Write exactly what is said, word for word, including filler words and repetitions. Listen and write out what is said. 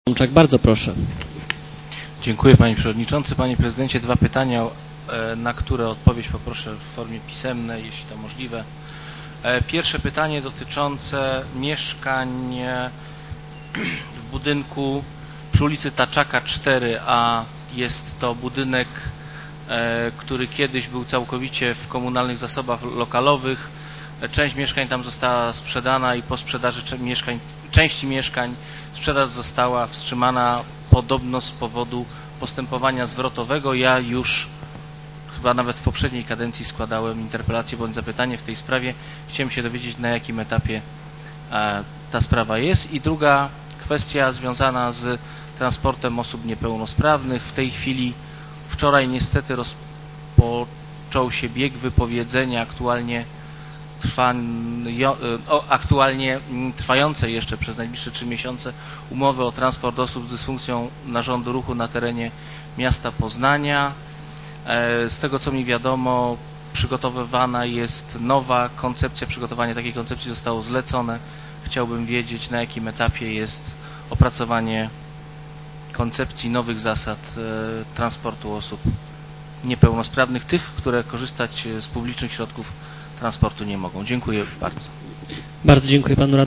Tomczak, bardzo proszę. Dziękuję Panie Przewodniczący. Panie Prezydencie, dwa pytania, na które odpowiedź poproszę w formie pisemnej, jeśli to możliwe. Pierwsze pytanie dotyczące mieszkań w budynku przy ulicy Taczaka cztery A. Jest to budynek, który kiedyś był całkowicie w komunalnych zasobach lokalowych. Część mieszkań tam została sprzedana i po sprzedaży mieszkań, części mieszkań sprzedaż została wstrzymana podobno z powodu postępowania zwrotowego. Ja już chyba nawet w poprzedniej kadencji składałem interpelację bądź zapytanie w tej sprawie. Chciałem się dowiedzieć, na jakim etapie ta sprawa jest. I druga kwestia związana z transportem osób niepełnosprawnych. W tej chwili, wczoraj niestety rozpoczął się bieg wypowiedzenia aktualnie Trwa, aktualnie trwające jeszcze przez najbliższe trzy miesiące umowy o transport osób z dysfunkcją narządu ruchu na terenie miasta Poznania. Z tego co mi wiadomo, przygotowywana jest nowa koncepcja, przygotowanie takiej koncepcji zostało zlecone. Chciałbym wiedzieć, na jakim etapie jest opracowanie koncepcji nowych zasad transportu osób niepełnosprawnych, tych, które korzystać z publicznych środków transportu nie mogą. Dziękuję bardzo. Bardzo dziękuję panu radnemu.